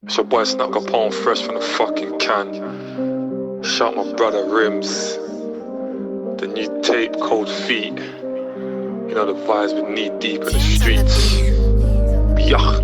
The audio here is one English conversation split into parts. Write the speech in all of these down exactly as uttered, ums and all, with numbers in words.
It's your boy Snap Capone, fresh from the fucking can. Shout my brother Rims. The new tape, Cold Feet. You know the vibes, with knee deep in the streets. Yah.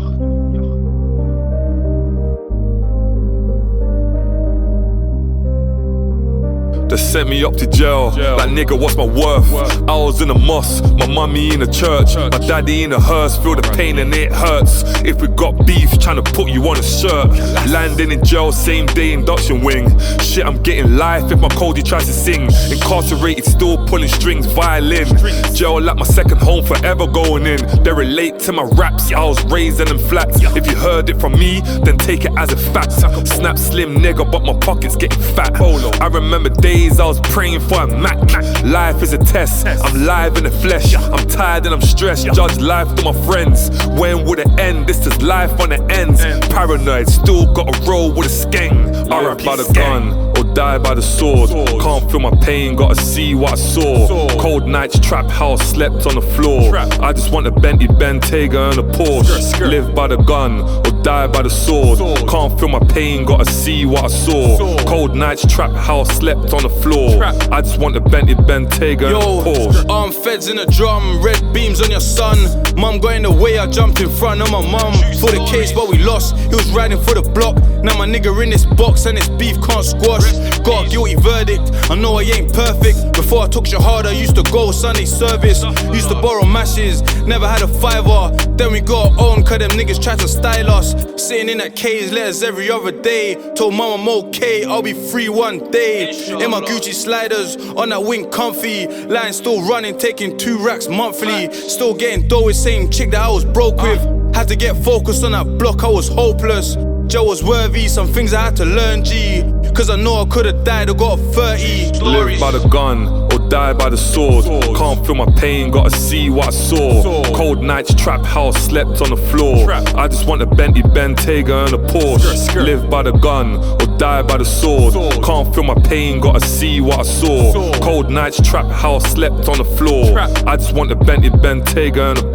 They sent me up to jail, jail. Like nigga, what's my worth? worth? I was in a mosque, my mummy in a church, church. My daddy in a hearse, feel the pain and it hurts. If we got beef, tryna put you on a shirt. Landing in jail, same day induction wing. Shit, I'm getting life if my Cody tries to sing. Incarcerated, still pulling strings, violin. Jail like my second home, forever going in. They relate to my raps, I was raised in them flats. If you heard it from me, then take it as a fact. Snap slim nigga, but my pocket's getting fat. I remember days I was praying for a Mac. Life is a test, I'm live in the flesh. I'm tired and I'm stressed, judge life to my friends. When will it end? This is life on the ends. Paranoid, still gotta roll with a skeng. Live by the gun or die by the sword. Can't feel my pain, gotta see what I saw. Cold nights, trap house, slept on the floor. I just want a Bentley, Bentayga and a Porsche. Live by the gun or die by the sword. Can't feel my pain, gotta see what I saw. Cold nights, trap house, slept on the floor. I just want a Bentley, Bentayga and a Porsche. Armed feds in a drum, red beams on your son. Mum got in the way, I jumped in front of my mum. For the case, but we lost, he was riding for the block. Now my nigga in this box and this beef can't squash. Got a guilty verdict, I know I ain't perfect. Before I took Shahada, I used to go Sunday service. Used to borrow mashes, never had a fiver. Then we got our own, cause them niggas tried to style us. Sitting in that cage, letters every other day. Told mum I'm okay, I'll be free one day. In my Gucci sliders, on that wing comfy. Line still running, taking two racks monthly. Still getting dough with same chick that I was broke with. Had to get focused on that block, I was hopeless. Joe was worthy, some things I had to learn, G. Cause I know I could've died or got thirty. Live by the gun or die by the sword. Can't feel my pain, gotta see what I saw. Cold nights, trap house, slept on the floor. I just want a Bentley, Bentayga and a Porsche. Live by the gun or die by the sword. Can't feel my pain, gotta see what I saw. Cold nights, trap house, slept on the floor. I just want a Bentley, Bentayga and a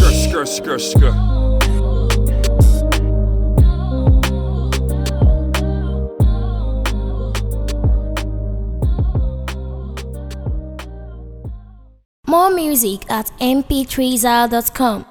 Porsche. More music at m p three zal dot com.